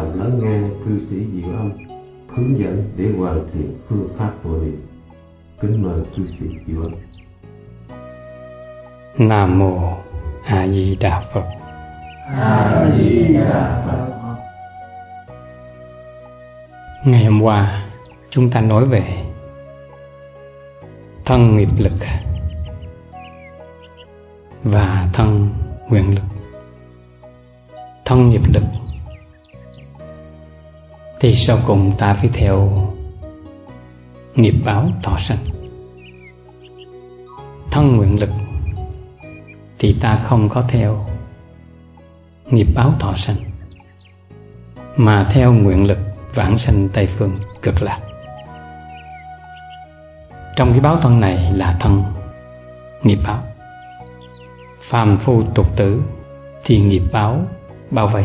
lắng nghe cư sĩ Diệu Âm hướng dẫn để hoàn thiện phương pháp hộ niệm. Kính mời cư sĩ Diệu Âm. Nam mô A Di Đà Phật. A Di Đà Phật. Ngày hôm qua chúng ta nói về thân nghiệp lực và thân nguyện lực. Thân nghiệp lực thì sau cùng ta phải theo nghiệp báo thọ sanh. Thân nguyện lực thì ta không có theo nghiệp báo thọ sanh, mà theo nguyện lực vãng sanh Tây Phương Cực Lạc. Trong cái báo thân này là thân nghiệp báo. Phàm phu tục tử thì nghiệp báo bao vây.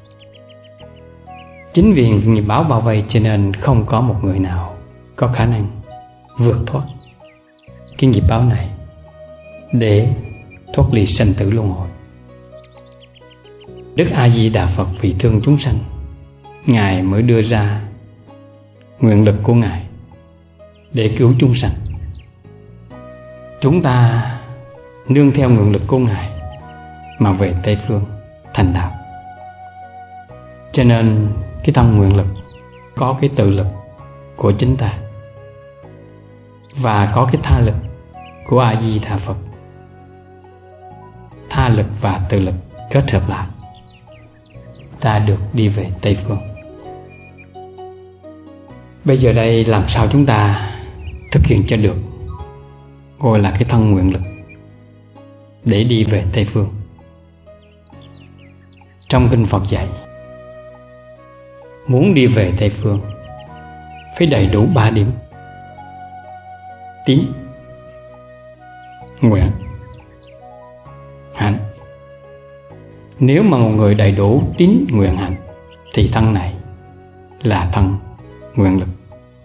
Chính vì nghiệp báo bao vây cho nên không có một người nào có khả năng vượt thoát cái nghiệp báo này để thoát ly sanh tử luân hồi. Đức A Di Đà Phật vì thương chúng sanh, Ngài mới đưa ra nguyện lực của Ngài để cứu chúng sanh. Chúng ta nương theo nguyện lực của Ngài mà về Tây Phương thành đạo. Cho nên cái thân nguyện lực có cái tự lực của chính ta và có cái tha lực của A Di Đà Phật. Tha lực và tự lực kết hợp lại, ta được đi về Tây Phương. Bây giờ đây làm sao chúng ta thực hiện cho được, gọi là cái thân nguyện lực để đi về Tây Phương. Trong kinh Phật dạy, muốn đi về Tây Phương phải đầy đủ 3 điểm: tín, nguyện, hạnh. Nếu mà một người đầy đủ tín, nguyện, hạnh thì thân này là thân nguyện lực.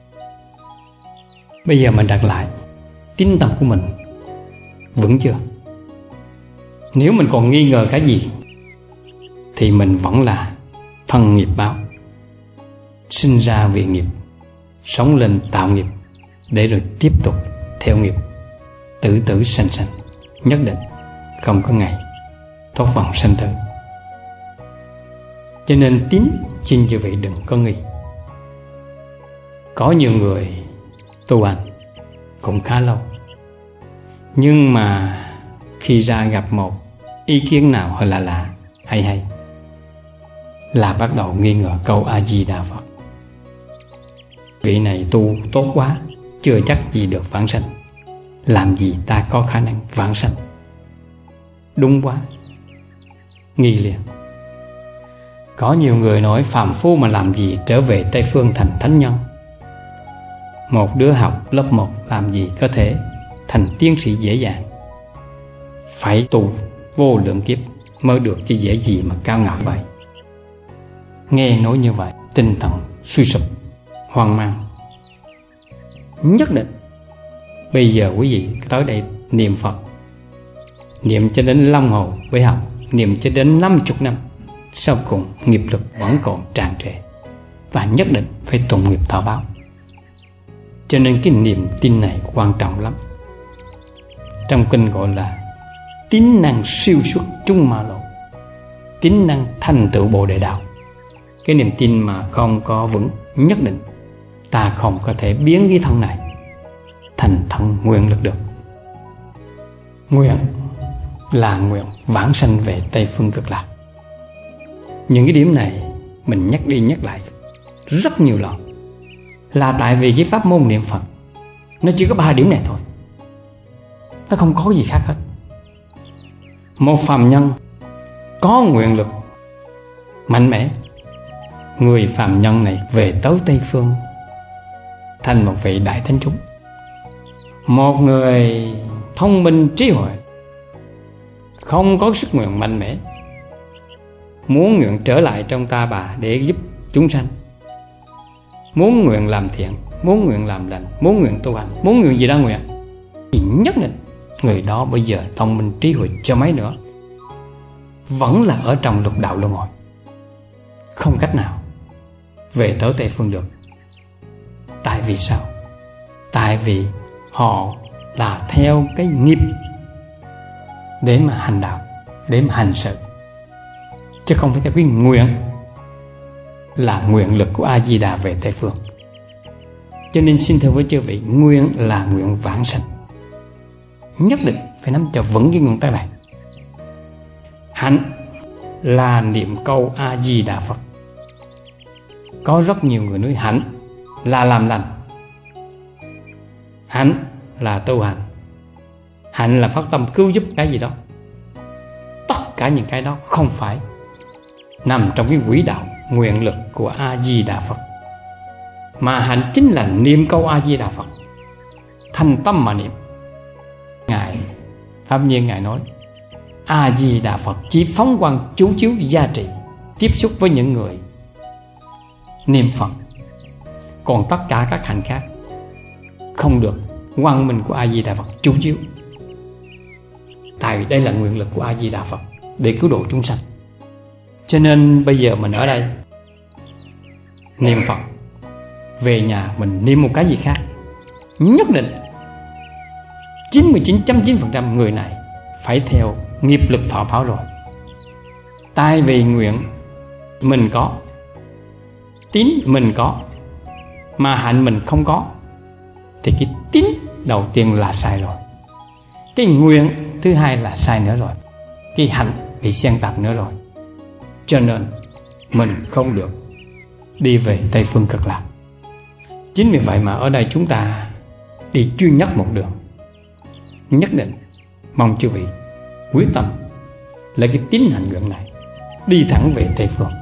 Bây giờ mình đặt lại, tín tâm của mình vững chưa? Nếu mình còn nghi ngờ cái gì thì mình vẫn là thân nghiệp báo, sinh ra vì nghiệp, sống lên tạo nghiệp, để rồi tiếp tục theo nghiệp, tử tử sanh sanh, nhất định không có ngày thoát vòng sanh tử. Cho nên tín xin như vậy đừng có nghi. Có nhiều người tu hành cũng khá lâu, nhưng mà khi ra gặp một ý kiến nào hơi lạ hay là bắt đầu nghi ngờ câu A Di Đà Phật. Vị này tu tốt quá, chưa chắc gì được vãng sanh, làm gì ta có khả năng vãng sanh. Đúng quá, nghi liền. Có nhiều người nói phàm phu mà làm gì trở về Tây Phương thành thánh nhân. Một đứa học lớp 1 làm gì có thể thành tiến sĩ dễ dàng. Phải tu vô lượng kiếp mới được, chứ dễ gì mà cao ngạo vậy. Nghe nói như vậy, tinh thần suy sụp, hoang mang. Nhất định bây giờ quý vị tới đây niệm Phật, niệm cho đến long hồ với học, niệm cho đến 50 năm, sau cùng nghiệp lực vẫn còn tràn trề và nhất định phải tụng nghiệp thọ báo. Cho nên cái niềm tin này quan trọng lắm. Trong kinh gọi là tín năng siêu xuất trung ma lộ, tín năng thành tựu Bồ Đề Đạo. Cái niềm tin mà không có vững, nhất định ta không có thể biến cái thân này thành thân nguyện lực được. Nguyện là nguyện vãng sanh về Tây Phương Cực Lạc. Những cái điểm này mình nhắc đi nhắc lại rất nhiều lần, là tại vì cái pháp môn niệm Phật nó chỉ có 3 điểm này thôi, nó không có gì khác hết. Một phàm nhân có nguyện lực mạnh mẽ, người phàm nhân này về tới Tây Phương thành một vị đại thánh chúng. Một người thông minh trí huệ, không có sức nguyện mạnh mẽ, muốn nguyện trở lại trong ta bà để giúp chúng sanh, muốn nguyện làm thiện, muốn nguyện làm lành, muốn nguyện tu hành, muốn nguyện gì đó nguyện, thì nhất định người đó bây giờ thông minh trí huệ cho mấy nữa vẫn là ở trong lục đạo luân hồi, không cách nào về tới Tây Phương được. Tại vì sao? Tại vì họ là theo cái nghiệp để mà hành đạo, để mà hành sự, chứ không phải theo cái nguyện, là nguyện lực của A-di-đà về Tây Phương. Cho nên xin thưa với chư vị, nguyện là nguyện vãng sanh. Nhất định phải nắm cho vững cái nguyên tắc này. Hạnh là niệm câu A-di-đà Phật. Có rất nhiều người nói hạnh là làm lành, hạnh là tu hành, hạnh là phát tâm cứu giúp cái gì đó. Tất cả những cái đó không phải nằm trong cái quỹ đạo nguyện lực của A-di-đà Phật, mà hạnh chính là niệm câu A-di-đà Phật, thành tâm mà niệm. Ngài Pháp Nhiên Ngài nói A-di-đà Phật chỉ phóng quang chú chiếu gia trị, tiếp xúc với những người niệm Phật. Còn tất cả các hạnh khác không được quang minh của A-di-đà Phật chú chiếu. Tại vì đây là nguyện lực của A-di-đà Phật để cứu độ chúng sanh. Cho nên bây giờ mình ở đây niệm Phật, về nhà mình niệm một cái gì khác, nhất định 99.9% người này phải theo nghiệp lực thọ báo rồi. Tại vì nguyện mình có, tín mình có, mà hạnh mình không có, thì cái tín đầu tiên là sai rồi, cái nguyện thứ hai là sai nữa rồi, cái hạnh bị xen tạp nữa rồi. Cho nên mình không được đi về Tây Phương Cực Lạc. Chính vì vậy mà ở đây chúng ta đi duy nhất một đường. Nhất định mong chư vị quyết tâm lấy cái tín hành nguyện này đi thẳng về Tây Phương.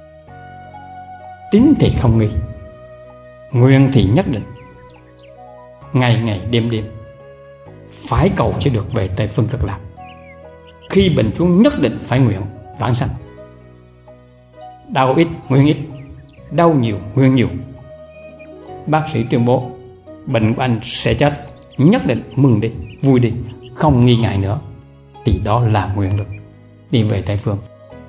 Tín thì không nghi, nguyện thì nhất định, ngày ngày đêm đêm phải cầu cho được về Tây Phương Cực Lạc. Khi bệnh chúng nhất định phải nguyện vãng sanh. Đau ít nguyện ít, đau nhiều nguyện nhiều. Bác sĩ tuyên bố bệnh của anh sẽ chết, nhất định mừng đi, vui đi, không nghi ngại nữa, thì đó là nguyện lực đi về Tây Phương.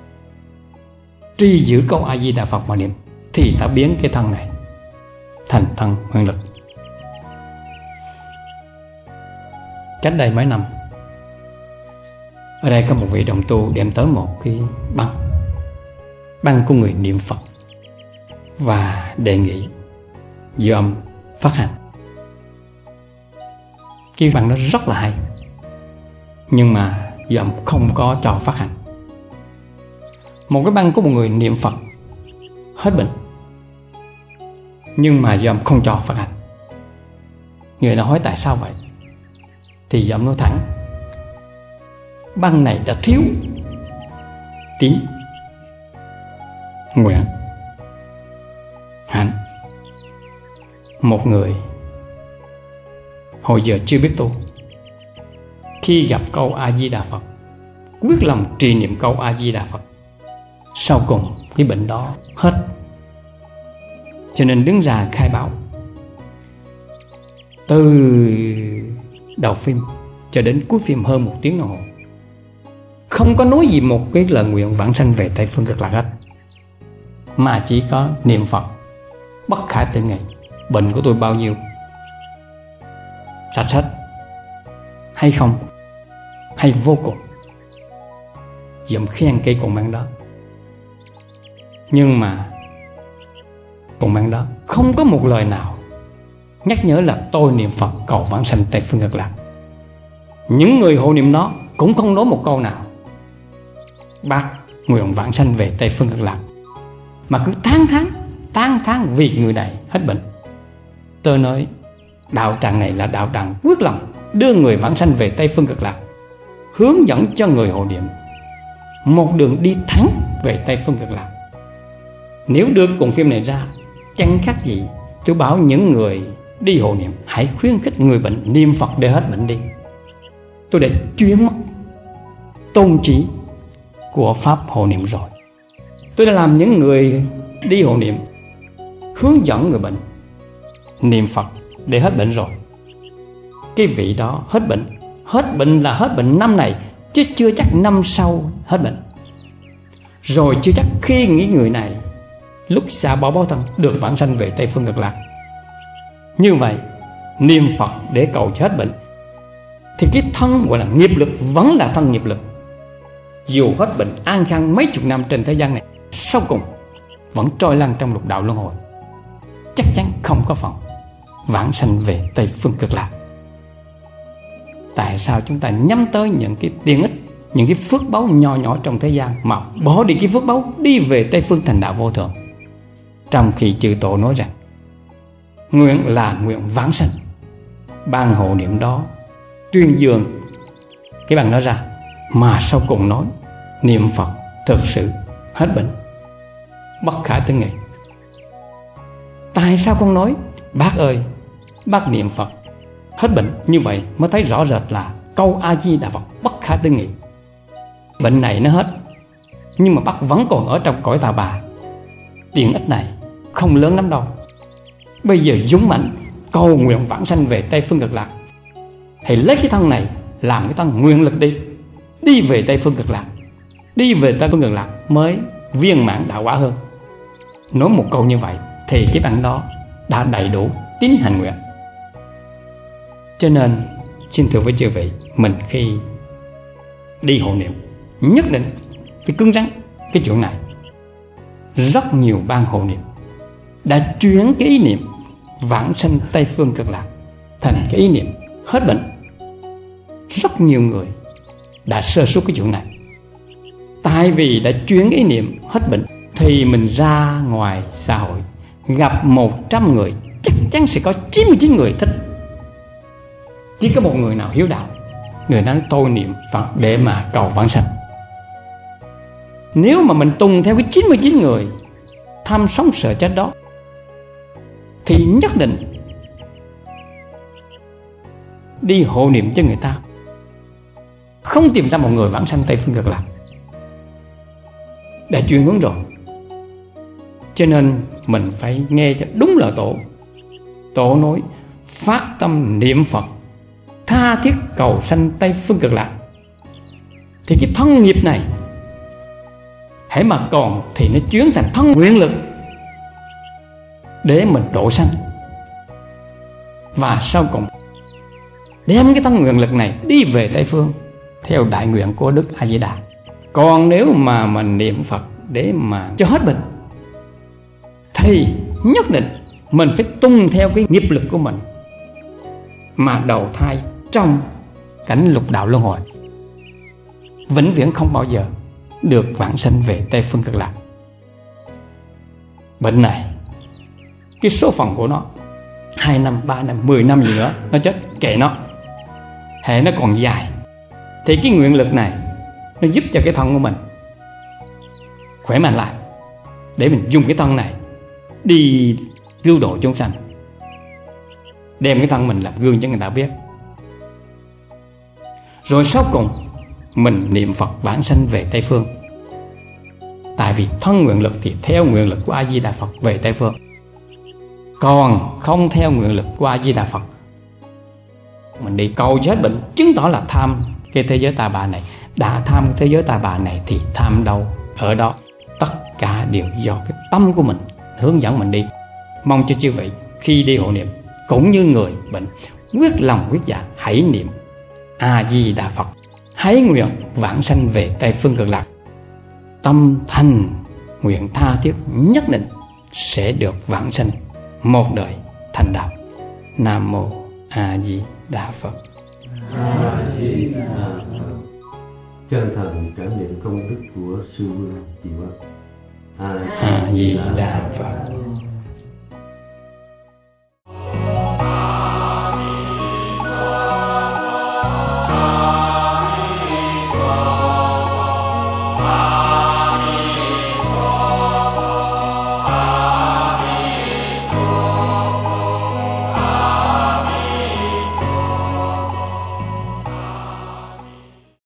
Tri giữ câu A-di-đà Phật mà niệm thì ta biến cái thân này thành thân nguyện lực. Cách đây mấy năm, ở đây có một vị đồng tu đem tới một cái băng của người niệm Phật và đề nghị dư âm phát hành. Cái băng nó rất là hay, nhưng mà dư âm không có cho phát hành. Một cái băng của một người niệm Phật hết bệnh, nhưng mà dư âm không cho phát hành. Người đã hỏi tại sao vậy, thì dư âm nói thẳng: băng này đã thiếu tín, nguyện, hạnh. Một người hồi giờ chưa biết tu, khi gặp câu A-di-đà Phật, quyết lòng trì niệm câu A-di-đà Phật, sau cùng cái bệnh đó hết. Cho nên đứng ra khai báo, từ đầu phim cho đến cuối phim hơn 1 tiếng đồng hồ, không có nói gì một cái lời nguyện vãng sanh về Tây Phương Cực Lạc hết, mà chỉ có niệm Phật bất khả tư nghị. Bệnh của tôi bao nhiêu, sạch hết hay không, hay vô cùng, dùm khen cây cồn băng đó. Nhưng mà cồn băng đó không có một lời nào nhắc nhở là tôi niệm Phật cầu vãng sanh Tây Phương Cực Lạc. Những người hộ niệm đó cũng không nói một câu nào bác nguyện vãng sanh về Tây Phương Cực Lạc, mà cứ tán thán vì người này hết bệnh. Tôi nói đạo tràng này là đạo tràng quyết lòng đưa người vãng sanh về Tây Phương Cực Lạc, hướng dẫn cho người hộ niệm một đường đi thẳng về Tây Phương Cực Lạc. Nếu đưa cái cuộn phim này ra, chẳng khác gì tôi bảo những người đi hộ niệm hãy khuyến khích người bệnh niệm Phật để hết bệnh đi. Tôi đã chuyên mất tôn chỉ của Pháp hộ niệm rồi. Tôi đã làm những người đi hộ niệm hướng dẫn người bệnh niệm Phật để hết bệnh rồi. Cái vị đó hết bệnh là hết bệnh năm này, chứ chưa chắc năm sau hết bệnh. Rồi chưa chắc khi nghĩ người này lúc xa bỏ báo thân được vãng sanh về Tây Phương Cực Lạc. Như vậy niệm Phật để cầu cho hết bệnh, thì cái thân gọi là nghiệp lực vẫn là thân nghiệp lực. Dù hết bệnh an khang mấy chục năm trên thế gian này, sau cùng vẫn trôi lăn trong lục đạo luân hồi, chắc chắn không có phần vãng sanh về Tây Phương Cực Lạc. Tại sao chúng ta nhắm tới những cái tiện ích, những cái phước báu nho nhỏ trong thế gian mà bỏ đi cái phước báu đi về Tây Phương thành đạo vô thượng? Trong khi chư tổ nói rằng nguyện là nguyện vãng sanh, ban hộ niệm đó tuyên dương cái bằng đó ra, mà sau cùng nói niệm Phật thực sự hết bệnh, bất khả tư nghị. Tại sao không nói bác ơi, bác niệm Phật hết bệnh? Như vậy mới thấy rõ rệt là câu A Di Đà Phật bất khả tư nghị. Bệnh này nó hết, nhưng mà bác vẫn còn ở trong cõi tà bà. Tiện ích này không lớn lắm đâu. Bây giờ dũng mạnh cầu nguyện vãng sanh về Tây Phương Cực Lạc, hãy lấy cái thân này làm cái thân nguyện lực đi về Tây Phương Cực Lạc. Đi về Tây Phương Cực Lạc mới viên mãn đạo quả hơn. Nói một câu như vậy thì cái bạn đó đã đầy đủ tín hành nguyện. Cho nên xin thưa với chư vị, mình khi đi hộ niệm nhất định phải cứng rắn cái chuyện này. Rất nhiều ban hộ niệm đã chuyển cái ý niệm vãng sanh Tây Phương Cực Lạc thành cái ý niệm hết bệnh. Rất nhiều người đã sơ suất cái chuyện này. Tại vì đã chuyển ý niệm hết bệnh thì mình ra ngoài xã hội gặp 100 người, chắc chắn sẽ có 99 người thích. Chỉ có một người nào hiếu đạo, người nói tôi niệm Phật để mà cầu vãng sanh. Nếu mà mình tuân theo cái 99 người tham sống sợ chết đó, thì nhất định đi hộ niệm cho người ta, không tìm ra một người vãng sanh Tây Phương Cực Lạc. Đã chuyển hướng rồi. Cho nên mình phải nghe cho đúng lời Tổ. Tổ nói phát tâm niệm Phật, tha thiết cầu sanh Tây Phương Cực Lạc, thì cái thân nghiệp này hãy mà còn thì nó chuyển thành thân nguyện lực để mình độ sanh. Và sau cùng đem cái thân nguyện lực này đi về Tây Phương theo đại nguyện của Đức A Di Đà. Còn nếu mà mình niệm Phật để mà cho hết bệnh thì nhất định mình phải tuân theo cái nghiệp lực của mình mà đầu thai trong cảnh lục đạo luân hồi, vĩnh viễn không bao giờ được vãng sanh về Tây Phương Cực Lạc. Bệnh này cái số phận của nó 2 năm, 3 năm, 10 năm gì nữa nó chết, kệ nó. Hệ nó còn dài thì cái nguyện lực này nó giúp cho cái thân của mình khỏe mạnh lại, để mình dùng cái thân này đi cứu độ chúng sanh, đem cái thân mình làm gương cho người ta biết. Rồi sau cùng mình niệm Phật vãng sanh về Tây Phương. Tại vì thân nguyện lực thì theo nguyện lực của A Di Đà Phật về Tây Phương, còn không theo nguyện lực của A Di Đà Phật, mình đi cầu chết bệnh, chứng tỏ là tham cái thế giới tà bà này. Đã tham cái thế giới tà bà này thì tham đâu ở đó. Tất cả đều do cái tâm của mình hướng dẫn mình đi. Mong cho chư vị khi đi hộ niệm cũng như người bệnh, quyết lòng quyết dạ hãy niệm A Di Đà Phật, hãy nguyện vãng sanh về Tây Phương Cực Lạc. Tâm thành nguyện tha thiết nhất định sẽ được vãng sanh một đời thành đạo. Nam mô A Di Đà Phật. A Di Đà Phật. Chân thành cảm niệm công đức của sư Vương Chỉ Quang. A Di Đà Phật.